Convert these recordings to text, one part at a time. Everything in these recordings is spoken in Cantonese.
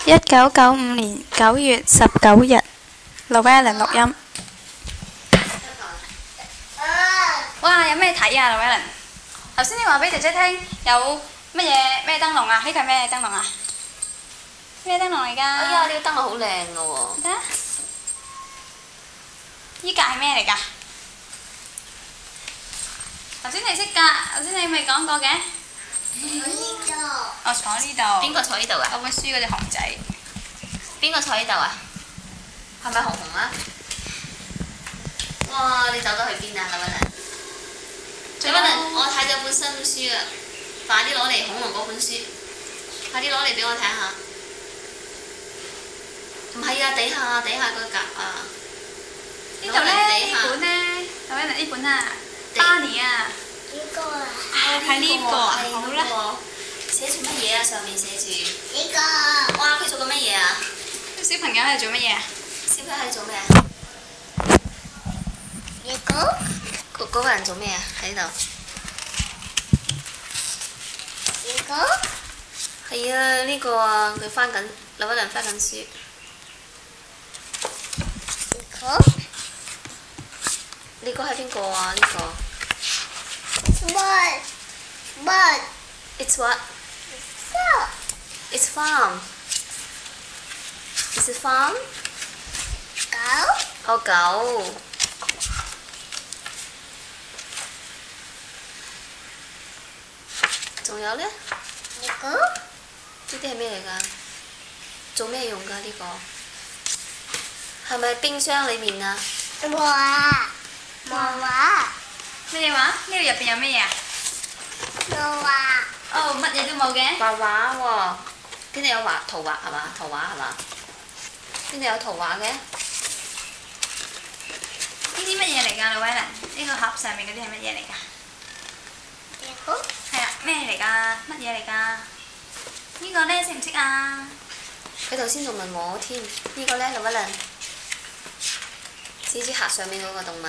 1995年9月19日，盧威倫錄音。哇！有咩睇啊，盧威倫？頭先你話俾姐姐聽有乜嘢咩燈籠啊？呢個係咩燈籠啊？咩燈籠嚟㗎？ 哎呀，呢個燈籠好靚㗎喎！ 睇下，依格係咩嚟㗎？頭先你識㗎，頭先你未講過嘅。我坐呢度。 邊個坐呢度啊？ 嗰本書嗰隻熊仔。 邊個坐呢度啊？係咪紅紅啊？哇！你走咗去邊啊，劉文良？劉文良，我睇咗本新書啊！快啲攞嚟恐龍嗰本書，快啲攞嚟俾我睇下。唔係啊，底下嗰格啊！ 呢度咧，呢本咧，劉文良呢本啊，巴尼啊。 呢個啊， 係呢個啊，好啦。 寫住乜嘢啊？上面寫住呢個。 哇！佢做緊乜嘢啊？ 小朋友喺度做乜嘢啊？ 小朋友喺度做咩啊？ 呢個。 嗰個人做咩啊？喺度。 呢個。 係啊，呢個啊，佢翻緊，劉一良翻緊書。 呢個。 呢個係邊個啊？呢個。 What? It's what? So. It's farm. Is it farm? 狗。 哦，狗。仲有呢？ 呢個。 呢啲係咩嚟㗎？做咩用㗎？呢個係咪冰箱裡面啊？ 畫。 咩話？呢度入邊有咩嘢啊？ 畫。 哦，乜嘢都冇嘅。 畫畫喎，邊度有圖畫係嘛？圖畫係嘛？邊度有圖畫嘅？ 呢啲乜嘢嚟㗎，劉威倫？呢個盒上面嗰啲係乜嘢嚟㗎？ 呢個。 係啊，咩嚟㗎？乜嘢嚟㗎？呢個咧識唔識啊？ 佢頭先仲問我添，呢個咧劉威倫，蜘蛛俠上面嗰個動物，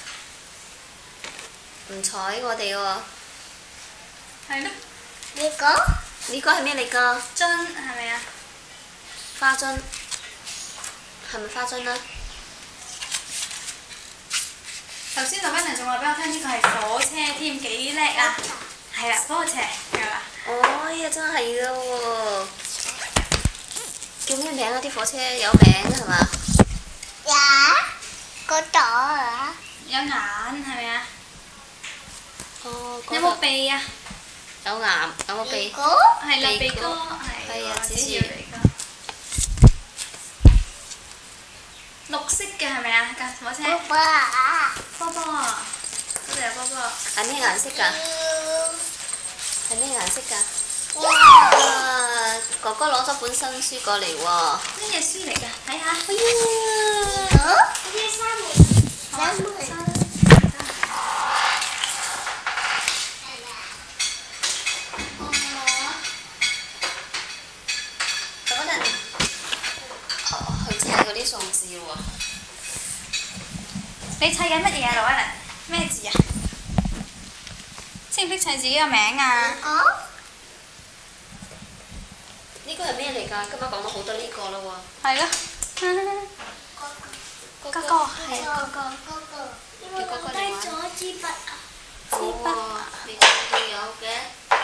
唔睬我哋喎。 係咯。 呢個。 呢個係咩嚟㗎？ 樽係咪啊？ 花樽，係咪花樽啊？ 頭先劉威倫仲話俾我聽，呢個係火車添，幾叻啊！係啦，火車係嘛？ 哦呀，真係㗎喎！叫咩名啊？啲火車有名係嘛？ 個朵啊。 有眼係咪啊？ 哦， 有冇鼻啊？ 有眼，有冇鼻？ 係啦，鼻哥係啊，指住鼻哥。綠色嘅係咪啊？架火車。波波啊！嗰度有波波。 係咩顏色㗎？係咩顏色㗎？哇！哥哥攞咗本新書過嚟喎。 咩嘢書嚟㗎？睇下。 去砌嗰啲數字喎。 你砌緊乜嘢啊，劉威倫？咩字啊？識唔識砌自己個名啊？ 呢個係咩嚟㗎？今日講咗好多呢個啦喎。 係咯。哥哥係因為我低咗支筆啊。 哦，你仲有嘅？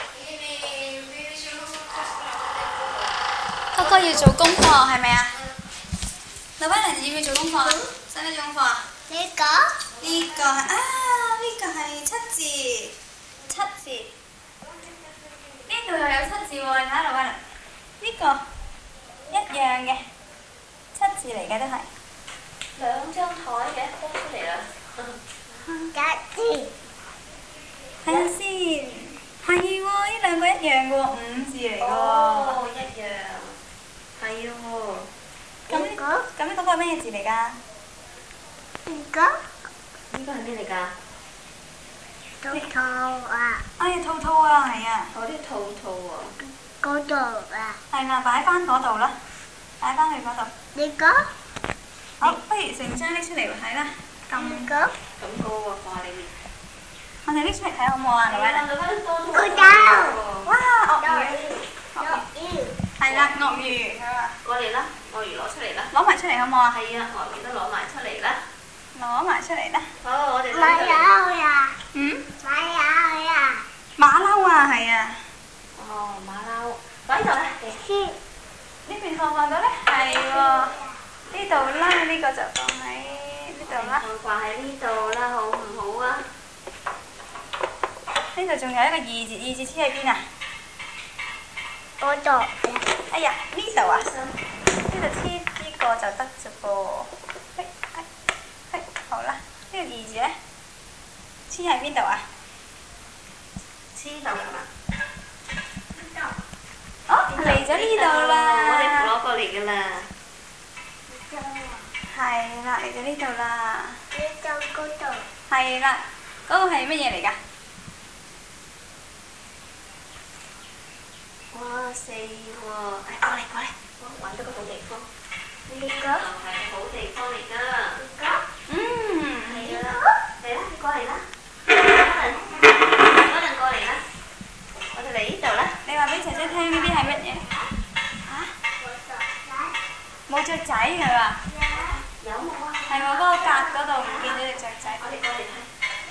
哥哥要做功課係咪啊？劉威倫要唔要做功課啊？使唔使做功課啊？ 呢個。 呢個係呢個係七字，七字。呢度又有七字喎，你睇下劉威倫。呢個一樣嘅，七字嚟嘅都係。 兩張台嘅，鋪出嚟啦。 睇下先，係喎，呢兩個一樣嘅喎，五字嚟嘅喎。 哦，一樣。係喎。 咁呢個係咩字嚟㗎？ 呢個。 呢個係咩嚟㗎？ 兔啊。 哎呀，兔兔啊，係啊。 我啲兔兔啊。 嗰度啊。 係啦，擺翻嗰度啦，擺翻去嗰度。 呢個。 好，不如成張拎出嚟睇啦。 呢個。 咁高喎，放喺裏面。 我哋拎出嚟睇好唔好啊，劉威倫？ 個豆。 哇，鱷魚。係啦，鱷魚。 嚟啦，鱷魚攞出嚟啦。 攞埋出嚟好唔好啊？ 係啊，鱷魚都攞埋出嚟啦。 攞埋出嚟啦。 好，我哋馬騮呀， 嗯？ 馬騮呀， 馬騮啊，係啊。 哦，馬騮擺喺度啦。 先呢邊放到咧？係喎。呢度啦，呢個就放喺呢度啦。 掛喺呢度啦，好唔好啊？ 呢度仲有一個二字，二字黐喺邊啊？ 嗰度， 哎呀，呢度啊，呢度黐呢個就得啫噃。好啦，呢個二字咧，黐喺邊度啊？ 黐度係嘛？ 哦，嚟咗呢度啦！ 我哋攞過嚟㗎啦。 係啦，嚟咗呢度啦。 呢度嗰度， 係啦，嗰個係乜嘢嚟㗎？ 哇，四喎！過嚟過嚟，我揾到個好地方。呢個就係好地方嚟㗎。 嗯。 係啦，嚟啦，你過嚟啦。嗰陣過嚟啦。我哋嚟呢度啦。 你話俾姐姐聽呢啲係乜嘢？嚇？冇雀仔係嘛？ 有冇啊？ 係喎，嗰個格嗰度唔見咗隻雀仔。 我哋過嚟睇。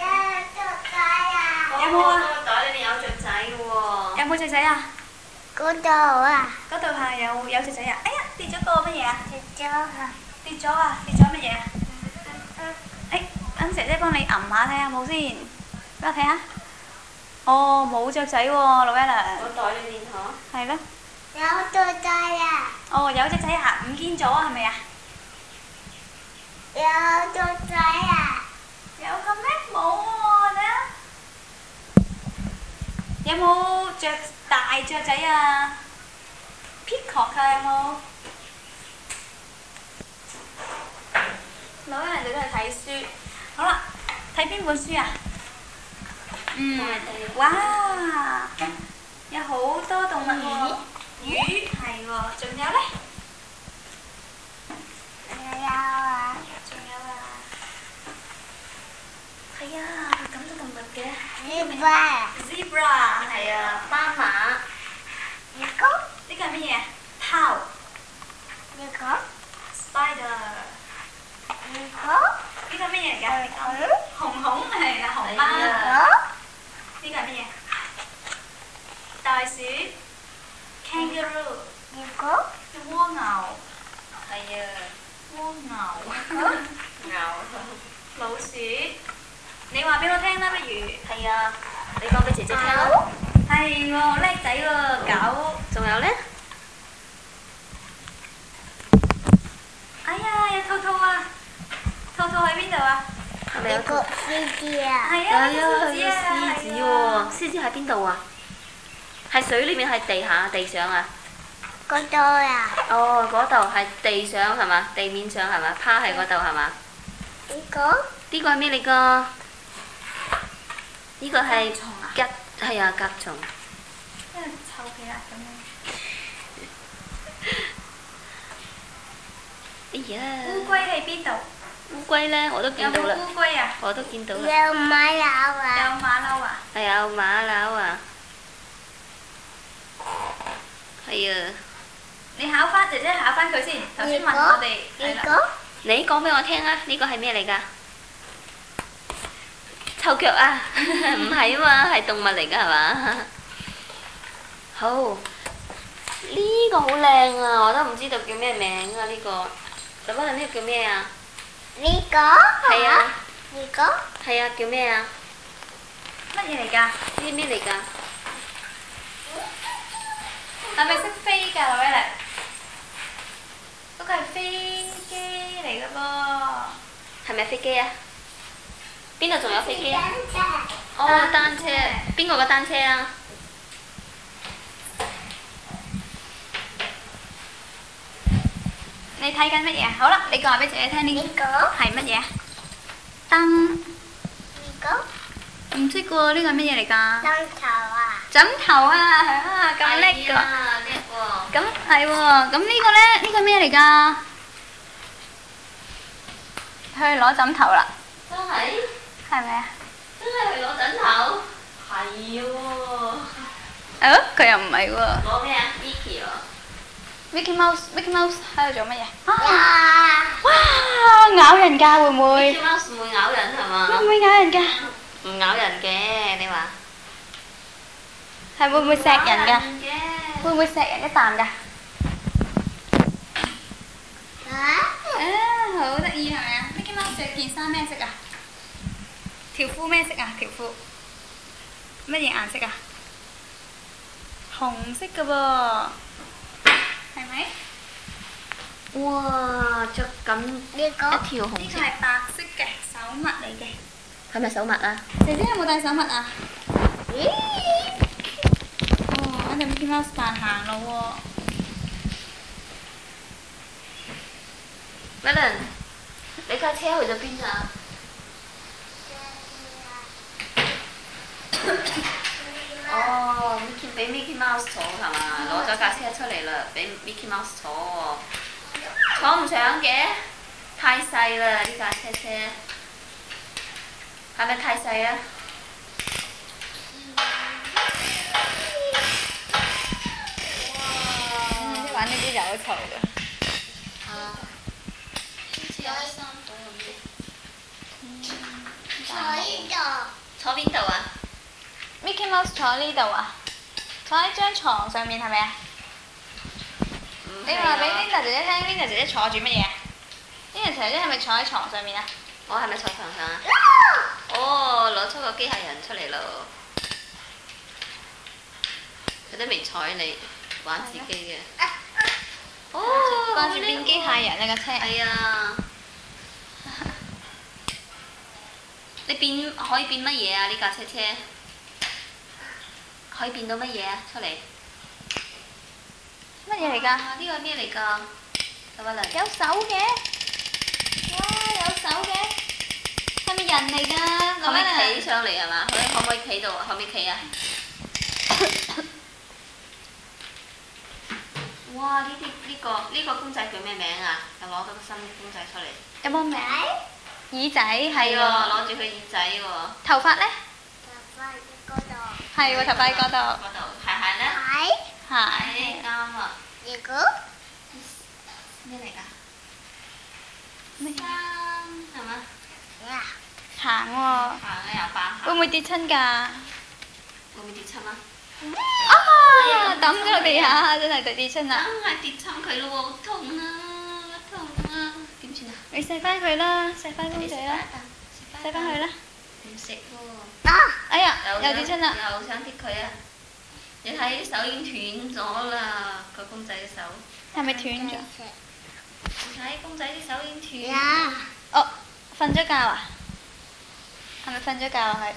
有冇啊？ 個袋裏面有雀仔嘅喎。 有冇雀仔啊？ 嗰度啊， 嗰度係有雀仔啊！哎呀，跌咗個乜嘢啊？ 跌咗啊， 跌咗啊！跌咗乜嘢啊？誒，等姐姐幫你揞下睇下冇先，俾我睇下。哦，冇雀仔喎，老一娘。 個袋裏面嗬。 係咯。 有雀仔啊， 哦，有隻仔啊，唔見咗係咪啊？ 有雀仔啊， 有嘅咩？冇喎，睇下。有冇大雀仔啊？Peacock啊，有冇？老一娘就都係睇書。好啦，睇邊本書啊？哇！有好多動物喎，魚係喎，仲有咧？ 有啊， 仲有啊？係啊，咁多動物嘅。 呢巴， Zebra 係啊，斑馬。 呢個， 呢個係乜嘢啊？Cow。 呢個， Spider。 呢個， 呢個係乜嘢嚟㗎？熊熊係啊，熊貓。 呢呢個係乜嘢？袋鼠。Kangaroo。 個，呢個， 蝸牛。 係啊。 蝸牛。 牛。 老鼠。你話俾我聽啦，不如。 係啊，你講俾姐姐聽啦。 係喎，叻仔喎，狗。 仲有咧？ 哎呀，有兔兔啊！兔兔喺邊度啊？ 係咪有兔？ 獅子啊， 係啊， 有獅子啊， 獅子喎，獅子喺邊度啊？係水裏面，係地上啊？ 嗰度啊， 哦，嗰度係地上係嘛？地面上係嘛？趴喺嗰度係嘛？ 呢個， 呢個係咩嚟㗎？呢個係甲蟲啊吉，係啊，甲蟲。 因為臭皮啦咁樣。 哎呀！ 烏龜喺邊度？ 烏龜咧，我都有冇見到啦， 烏龜啊？ 我都見到啦。 有馬騮有啊， 馬騮啊？ 係有馬騮啊！係啊！ 你考翻姐姐考翻佢先。頭先問呢我哋係啦。 個， 你講俾我聽啊！呢個係咩嚟㗎？臭腳啊！唔係啊嘛，係動物嚟㗎係嘛？好，呢個好靚啊！我都唔知道叫咩名啊！呢個，咁啊呢個叫咩啊？ 呢個， 係啊， 呢個， 係啊，叫咩啊？ 乜嘢嚟㗎？ 呢啲咩嚟㗎？ 係咪識飛㗎，老一嚟？嗰個係飛機嚟㗎噃。 係咪飛機啊？邊度仲有飛機啊？ 單車， 哦，單車，邊個嘅單車啊？ 你睇緊乜嘢啊？好啦，你講俾姐姐聽呢呢個， 係乜嘢啊？燈。 呢個， 唔識喎，呢個係乜嘢嚟㗎？ 枕頭啊， 枕頭啊，咁叻㗎。 叻喎！ 咁係喎，咁呢個咧？呢個咩嚟㗎？去攞枕頭啦， 真係？ 係咪啊？ 真係去攞枕頭？係喎。 佢又唔係喎。 攞咩啊？Vicky 喎。 Mickey Mouse 喺度做乜嘢？哇！咬人㗎會唔會？ Mickey Mouse 唔會咬人係嘛？ 會唔會咬人㗎？ 唔咬人嘅，你話？ 係會唔會錫人㗎？ 嘅。 會唔會錫人一啖㗎？好得意係咪啊？Mickey Mouse 着件衫咩色啊？條褲咩色啊？條褲乜嘢顏色啊？紅色㗎噃，係咪？ 哇！着緊一條紅色， 呢個係白色嘅手襪嚟嘅。 係咪手襪啊？ 姐姐有冇戴手襪啊？咦！哦，嗰隻 Mickey Mouse 扮行路喎。 Melon，你架車去咗邊啊？哦，Mickey 俾 Mickey Mouse 坐係嘛？攞咗架車出嚟啦，俾 Mickey Mouse 坐喎。坐唔上嘅，太細啦呢架車車，係咪太細啊？ 哇！玩呢啲就好嘈㗎。 坐邊度啊 Mickey Mouse 坐呢度啊？坐喺張床上面係咪啊？你話俾 Linda 姐姐聽，Linda 姐姐坐住乜嘢？Linda 姐姐係咪坐喺床上面啊？ 我係咪坐床上啊？哦，攞出個機械人出嚟咯！佢都未睬你，玩自己嘅。哦， 掛住變機械人啊架車。 係啊！你可以變乜嘢啊？呢架車車可以變到乜嘢啊？出嚟！ 乜嘢嚟㗎？ 呢個係咩嚟㗎？有冇嚟？ 有手嘅。哇！有手嘅。係咪人嚟㗎？ 可唔可以企上嚟係嘛？佢可唔可以企到？可唔可以企啊？哇！呢個公仔叫咩名啊？又攞咗個新公仔出嚟。 有冇名？耳仔係係喎， 喎。 攞住佢耳仔喎。 頭髮咧？係喎，頭髮喺嗰度。 嗰度鞋咧？ 係。 啱啊！咩嚟㗎？ 咩？ 衫係嘛？ 行喎。 行啊又扮行。 會唔會跌親㗎？ 會唔會跌親啊？ 啊！抌咗落地下，真係跌親啦！ 真係跌親佢咯喎，好痛啊！好痛啊！點算啊？ 你錫翻佢啦，錫翻公仔啦，錫翻佢啦。 唔食喎。 哎呀，又跌親啦！ 又想跌佢啊！你睇手已經斷咗啦，個公仔嘅手。 係咪斷咗？ 你睇公仔啲手已經斷。 哦，瞓咗覺啊？係咪瞓咗覺啊？佢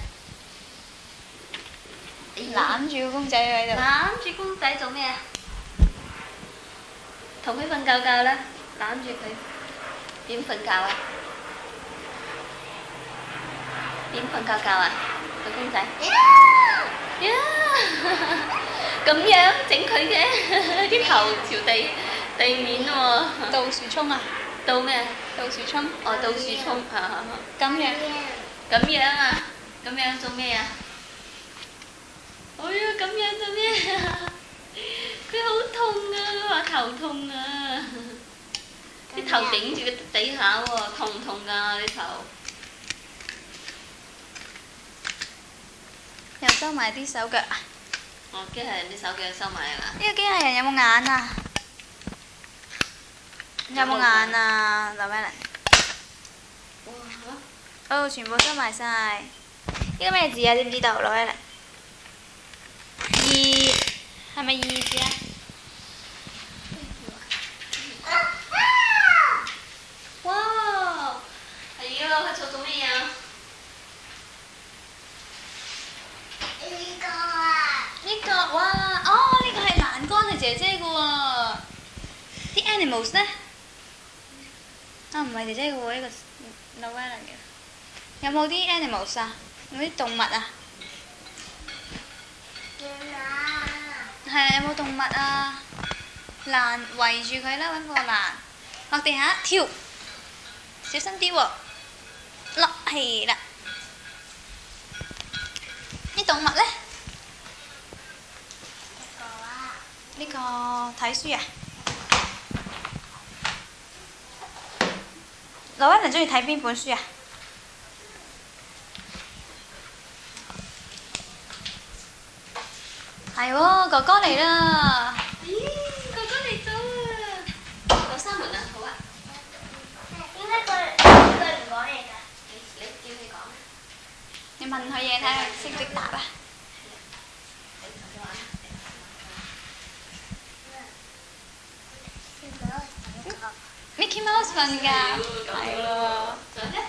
攬住個公仔喺度。 攬住公仔做咩啊？同佢瞓覺覺啦，攬住佢。點瞓覺啊？點瞓覺覺啊？個公仔。咁樣整佢嘅，啲頭朝地面喎。 倒樹衝啊！ 倒咩？ 倒樹衝。 哦，倒樹衝， 咁樣。 咁樣啊？咁樣做咩啊？哎呀，咁樣做咩啊？佢好痛啊！佢話頭痛啊！啲頭頂住個地下喎，痛唔痛㗎？啲頭？ 又收埋啲手腳啊！ 哦，機械人啲手腳收埋啦。 呢個機械人有冇眼啊？有冇眼啊？劉美玲。 哇！ 哦，全部收埋晒。呢個咩字啊？知唔知道？劉美玲。二係咪二字啊？ 哇！係啊，佢做咩啊？ 呢個哇，哦，呢個係欄杆係姐姐嘅喎。啲 animals 咧？啊，唔係姐姐嘅喎，呢個 Noella 嘅。有冇啲 animals 啊？有冇啲動物啊？係啊，有冇動物啊？欄圍住佢啦，揾個欄，落地下跳，小心啲喎。落係啦。啲動物咧？呢個睇書啊？ 老溫人中意睇邊本書啊？係喎，哥哥嚟啦！ 咦，哥哥嚟咗啊！有三門啊，好啊。 點解佢唔講嘢㗎？ 你叫佢講。 你問佢嘢睇下識唔識答啊？Mickey Mouse 瞓覺，係喎。 仲有咧？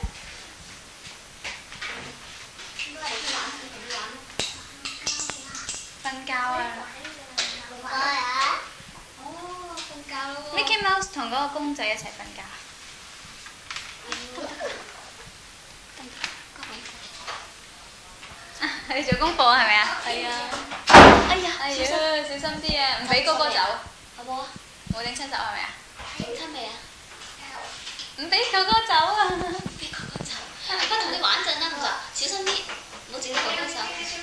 瞓覺啊哦，瞓覺咯喎。 ！Mickey Mouse 同嗰個公仔一齊瞓覺。你做功課係咪啊？ 係啊。 哎呀，小心啲啊！唔俾哥哥走。 好冇啊？ 冇整親手係咪啊？ 整親未啊？ 唔俾哥哥走啊！ 俾哥哥走。阿哥同你玩陣啦，佢話小心啲，唔好整到哥哥手。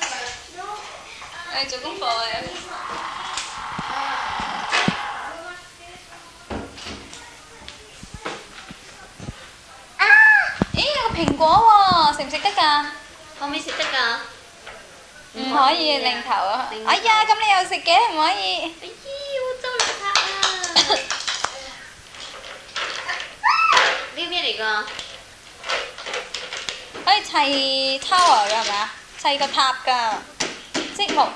做功課啊！咦，有個蘋果喎，食唔食得㗎？ 可唔可以食得㗎？ 唔可以擰頭啊！ 擰頭哎呀，咁你又食嘅，唔可以。 哎呀，污糟邋遢啊！呢個咩嚟㗎？ 可以砌 tower 㗎係咪啊？砌個塔㗎，積木。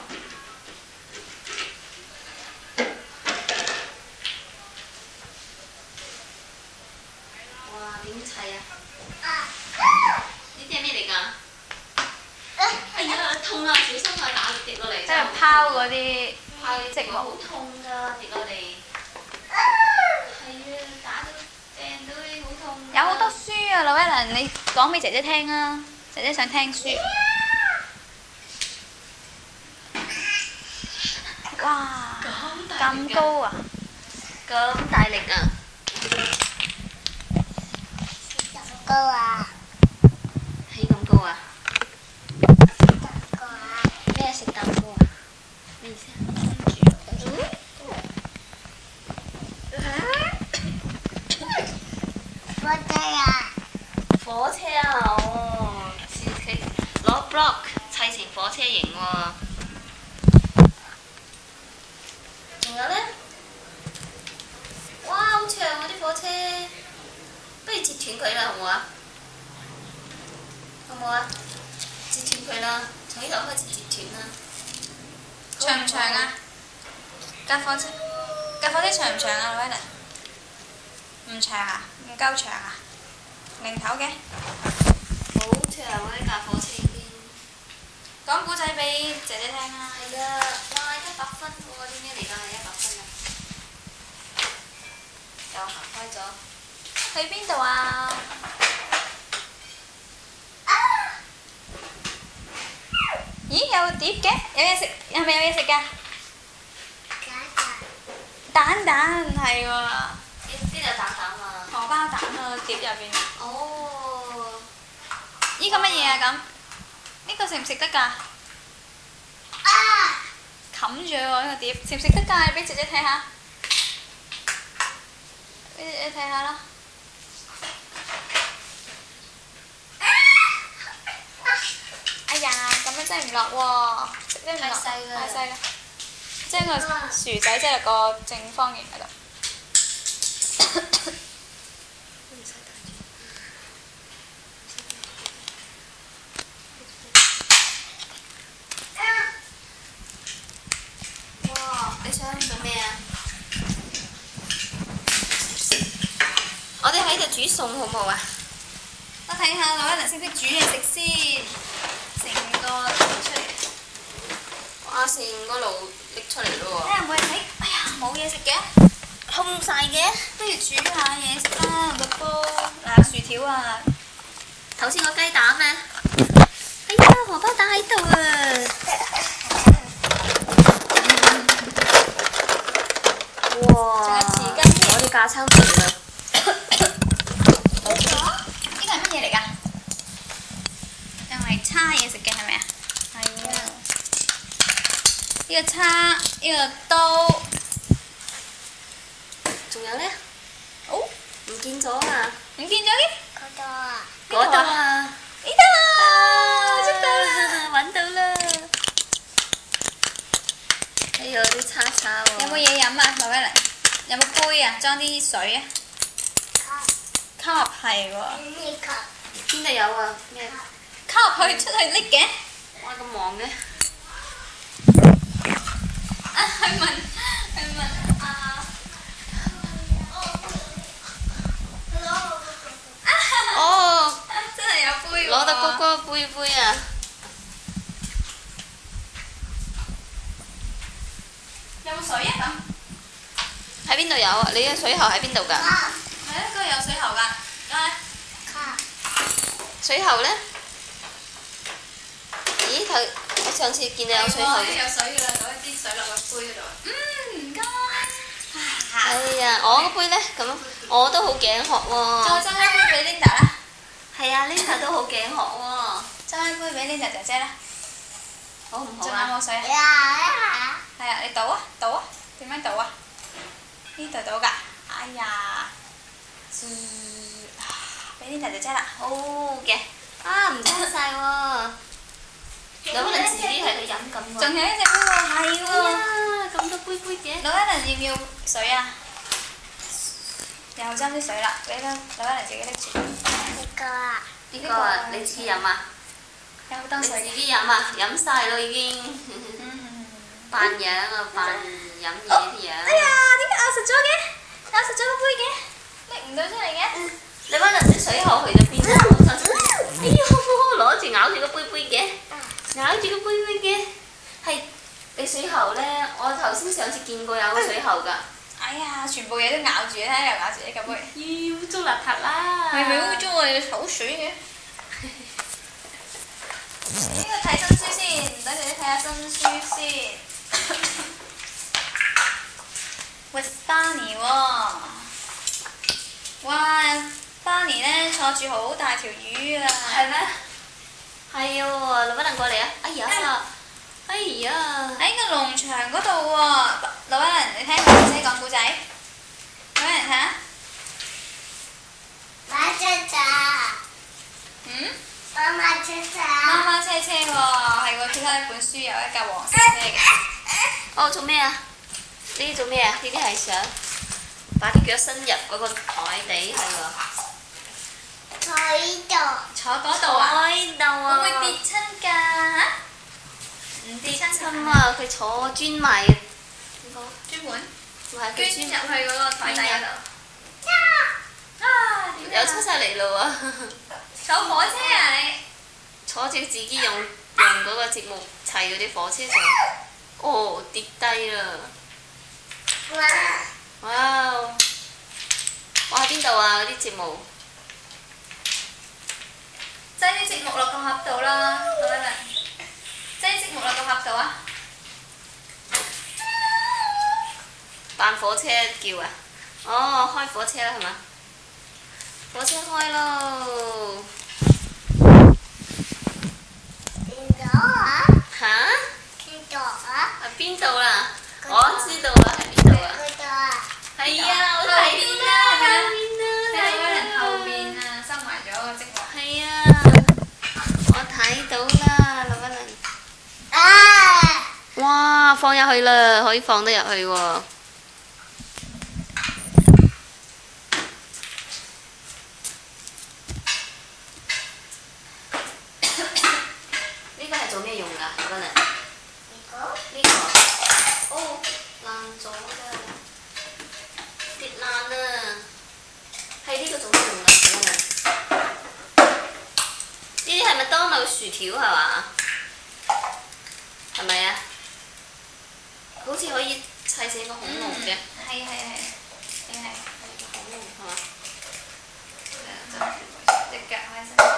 哇，點砌啊？呢啲係咩嚟㗎？哎呀，痛啊！小心啊，打跌落嚟。 即係拋嗰啲積好木。 痛㗎，跌落嚟。係啊，打到掟到你好痛。 有好多書啊，老一倫，你講俾姐姐聽啊！姐姐想聽書。哇！咁高啊！ 咁大力啊！ 高啊！ 起咁高啊？ 高啊！ 咩食蛋糕啊？咩意思啊？ 火車啊！ 火車啊！哦，佢攞 block 砌成火車形喎。仲有咧？哇，好長啊啲火車！不如截斷佢啦，好唔好啊？好唔好啊？截斷佢啦，從呢度開始截斷啦。 長唔長啊？架火車長唔長啊，老一倫？唔長啊？唔夠長啊？零頭嘅。 好長啊！呢架火車已經。 講古仔俾姐姐聽啊！ 係啊！哇，100分喎！啲咩嚟㗎？係100分啊！又行開咗。 去邊度啊？咦，有碟嘅，有嘢食，係咪有嘢食㗎？蛋係喎， 邊度有蛋啊？ 荷包蛋啊，碟入邊。 哦。 依個乜嘢啊咁？呢個食唔食得㗎？冚住喎呢個碟，食唔食得㗎？你俾姐姐睇下，俾姐姐睇下啦。哎呀，咁樣擠唔落喎，擠唔落， 太細啦太細啦。將個薯仔擠入個正方形嗰度。 哇！你想做咩啊？我哋喺度煮餸好唔好啊？ 我睇下老一倫識唔識煮嘢食先，成個出嚟。 哇！成個爐拎出嚟咯睇下冇嘢食，哎呀冇嘢食嘅， 喎，空晒嘅。 不如煮下嘢食啦，個煲嗱薯條啊， 頭先個雞蛋啊！哎呀，荷包蛋喺度啊！哇！ 仲有匙羹添我啲架撐嚟啦。 呢個係乜嘢嚟㗎？用嚟叉嘢食嘅係咪啊？係啊。呢個叉，呢個刀。 仲有咧？ 哦， 唔見咗啊！ 唔見咗嘅。 度啊！ 嗰度啊！ 咦得啦，捉到啦！ 揾到啦！哎呀，啲叉叉喎。 有冇嘢飲啊？劉威玲，有冇杯啊？裝啲水啊！cup 係喎呢個邊度有啊？咩？ ，cup 去出去拎嘅。 哇咁忙嘅。 啊，去問啊！ 哦， 真係有杯喎！ 攞到嗰個杯啊！ 有冇水啊？咁喺邊度有啊？你嘅水喉喺邊度㗎？ 係啊，嗰度有水喉㗎。 水喉呢？咦，我上次見你有水喉。 有水㗎啦，攞一啲水落個杯嗰度。唔該。 哎呀，我個杯呢？咁我都好頸渴喎。 再斟一杯俾 Linda 啦。 係啊，Linda 都好頸渴喎。 斟一杯俾 Linda 姐姐啦。 好唔好仲有啊？ 冇水啊？ 呀！ 係啊，你倒啊，點樣倒啊？呢度倒㗎。哎呀，俾 Linda 姐姐啦。 好嘅。啊，唔該晒喎。有可能自己喺度飲咁喎。 仲有一隻杯喎，係喎。 呀，咁多杯嘅。 老一輪要唔要水啊？又斟啲水啦，俾啦，老一輪自己拎住。 呢個啊！ 呢個啊，你自己飲啊？ 有好多你自水。 己飲啊？飲晒咯已經。扮樣啊，扮飲嘢啲樣。 哎呀，點解咬實咗嘅？咬實咗個杯嘅，拎唔到出嚟嘅。 你揾人啲水喉去咗邊啊？哎呦，攞住咬住個杯嘅，咬住個杯嘅，係你水喉呢？我頭先上次見過有個水喉㗎。 哎呀，全部嘢都咬住，睇下又咬住呢個杯。 咦，污糟邋遢啦！ 係咪污糟啊？你口水嘅。呢個睇新書先，等陣你睇下新書先。With Barney 喎，哇！Barney 呢坐住好大條魚啊！ 係咩？係喎，老闆娘過嚟啊！哎呀，哎呀！ 喺個農場嗰度喎，老闆娘，你聽我姐姐講故仔。老闆娘睇下。 馬車車， 嗯？ 媽媽車車， 媽媽車車喎，係喎，佢睇一本書有一架黃色車嘅。 哦，做咩啊？呢啲做咩啊？呢啲係想把啲腳伸入嗰個台底係喎。 坐呢度， 坐嗰度啊？ 喺度啊！ 會唔會跌親㗎？嚇？唔跌親親啊！佢坐磚埋嘅。 專門唔係捐入去嗰個台底嗰度。啊！點又出晒嚟咯喎！ 坐火車啊你？ 坐住自己用嗰個節目砌嗰啲火車上，哦跌低啦！ 哇！ 哇！我喺邊度啊？嗰啲節目擠啲節目落個盒度啦，老闆娘。擠啲節目落個盒度啊！ 扮火車叫啊！哦，開火車啦係嘛？火車開咯！ 見到啊？ 嚇？ 見到啊？ 喺邊度啦？我知道啊，喺邊度啊？ 嗰度啊？ 係啊，我睇到啦，後面喺啊， 老闆娘後邊啊，收埋咗個積木。 係啊，我睇到啦，老闆娘。 啊！ 哇，放入去啦，可以放得入去喎。呢個係做咩用㗎，老闆娘？呢個哦爛咗㗎，跌爛啦！係呢個做咩用㗎，老闆娘？呢啲係麥當勞薯條係嘛？係咪啊？好似可以砌成個恐龍嘅。 係係係，係係。 係個恐龍係嘛？ 隻腳可以伸。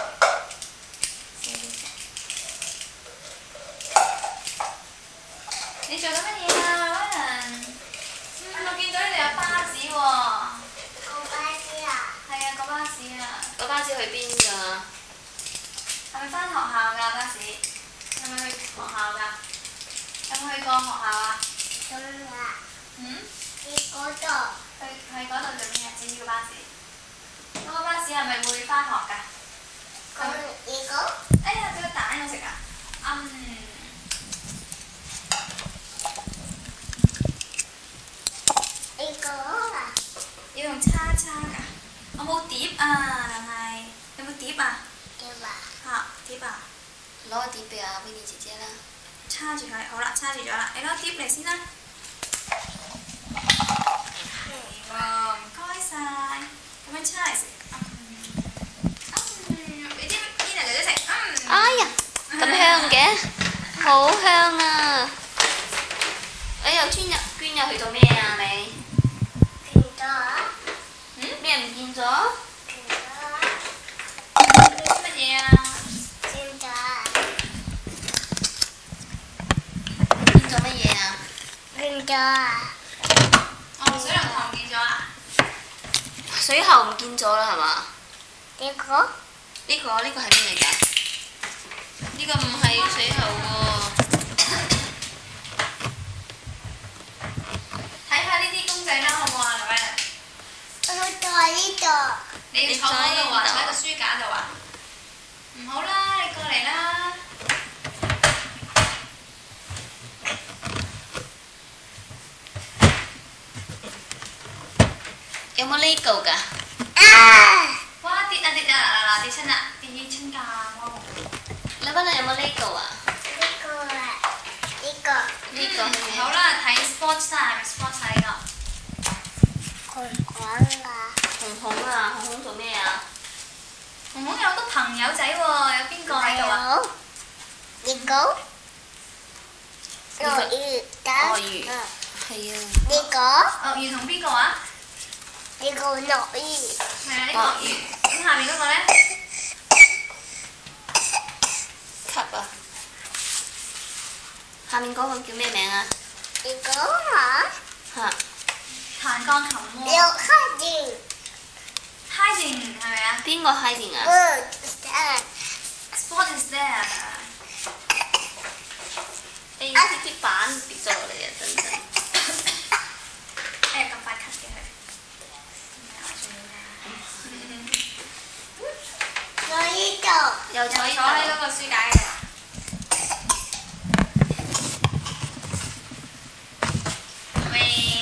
你做緊乜嘢啊，老闆娘？我見到呢度有巴士喎。 個巴士啊！ 係啊，個巴士啊。 個巴士去邊㗎？ 係咪返學校㗎巴士？係咪去學校㗎？有冇去過學校啊？ 咁啊！ 嗯？ 你嗰度去嗰度做咩啊？整呢個巴士。 嗰個巴士係咪會翻學㗎？ Còn gì có? 哎呀，俾個蛋我食啊！ Đi có à? 要用叉叉㗎。我冇碟啊，但係有冇碟啊？ Kêu bà. 嚇，碟啊！ 攞個碟俾阿 Winnie 姐姐啦。 叉住佢，好啦，叉住咗啦。你攞碟嚟先啦。係喎，唔該晒。咁樣叉嚟食。你知 Tina 姐姐食。 哎呀，咁香嘅，好香啊！你又捐入去做咩啊你？ Kêu cho á. 咩唔見咗？ Kêu cho á. 乜嘢啊？ Kêu cho á. 見咗乜嘢啊？ Kêu cho á. 哦，水龍頭唔見咗啊？ 水喉唔見咗啦係嘛？ Kêu có. 呢個係咩嚟㗎？呢個唔係水喉喎。 睇下呢啲公仔啦，好唔好啊，劉威？ Tôi cho đi cho. 你要坐嗰度啊？坐喺個書架度啊？唔好啦，你過嚟啦。 有冇 LEGO 㗎？ À. 哇！跌啊跌啊！嗱跌親啦，跌親㗎！哇！ 你班人有冇 LEGO 啊？ Đi cô à. Đi cô. 呢個係咩？ 好啦，睇 sports 啊，係咪 sports 啊？呢個 Còn quán là. 紅紅啊，紅紅做咩啊？ 紅紅有好多朋友仔喎，有邊個喺度啊？ Đi cố. Rồi đi cá. 鱷魚。係啊。 Đi có. 鱷魚同邊個啊？ Đi cô nội. 係啊，呢個鱷魚。咁下面嗰個咧？ 級啊！下面嗰個叫咩名啊？ Đi cố hả? 嚇！ 彈鋼琴喎。 Điều khác gì? Hiding 係咪啊邊個 hiding 啊？ Dạ. ？Sport is there。 哎呀！啲板跌咗落嚟啊！等陣。 哎呀，咁快 cut 嘅佢。 Rồi đi chỗ. 又坐坐呢喺嗰個書架嘅。喂。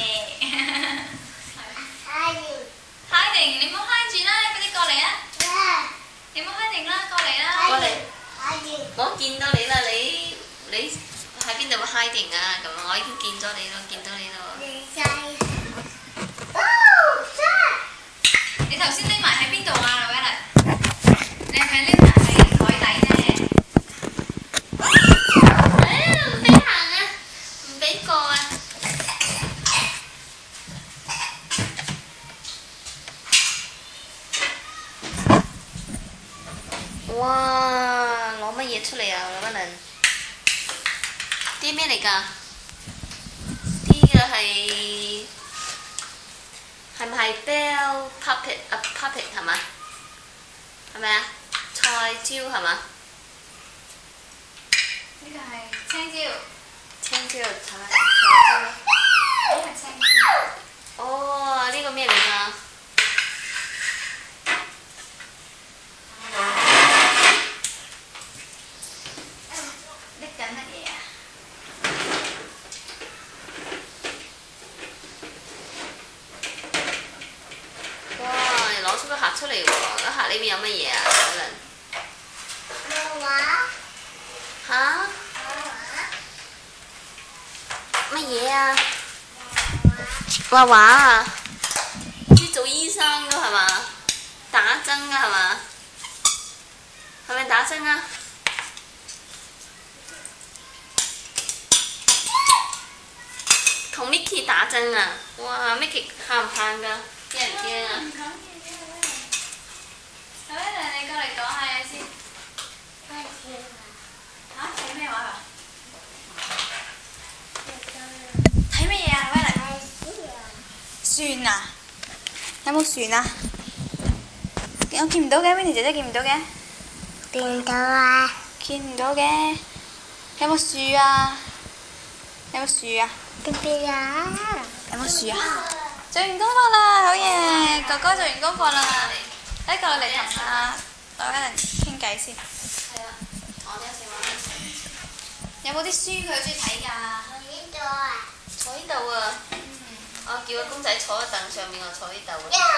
Hai gì? Hiding，你唔好 hide 住啦，快啲過嚟啊！ Dạ. 你唔好 hiding 啦，過嚟啦。 過嚟。 Hai gì? 我見到你啦，你喺邊度 hiding 啊？咁我已經見咗你咯，見到你咯。 Đi say. Oh, sad. 你頭先匿埋喺邊度啊，劉威倫？你係咪匿埋喺台底呢？ 唔俾行啊！唔俾過啊！哇！攞乜嘢出嚟啊？攞乜輪？啲咩嚟㗎？啲嘅係咪係 Bell Puppet 啊 Puppet 係嘛？係咪啊？菜椒係嘛？ 呢個係青椒， 青椒菜椒。 呢個係青椒。 哦，呢個咩嚟㗎？ 拎緊乜嘢啊？ 哇！攞出個盒出嚟喎，個盒裏邊有乜嘢啊？可能 Mua quá. 吓？ Mua quá. 乜嘢啊？畫畫啊？要做醫生㗎係嘛？打針㗎係嘛？係咪打針啊？同 Mickey 打針啊！哇！Mickey 喊唔喊㗎？驚唔驚啊？ 唔講嘢嘅劉威倫。劉威倫，你過嚟講下嘢先。 Hai gì mà? 嚇？睇咩畫啊？ Đi cho. 睇乜嘢啊，劉威倫？ Hai gì à? 船啊？有冇船啊？我見唔到嘅，Winnie 姐姐見唔到嘅。 Tìm đâu à? 見唔到嘅。有冇樹啊？有冇樹啊？ Tìm đi à? 有冇樹啊？做完功課啦，好嘢！哥哥做完功課啦。 一個嚟同我一陣傾偈先。 係啊，我哋一齊玩。 有冇啲書佢好中意睇㗎？ 呢度啊！ 坐呢度啊！我叫個公仔坐喺凳上面，我坐呢度啊。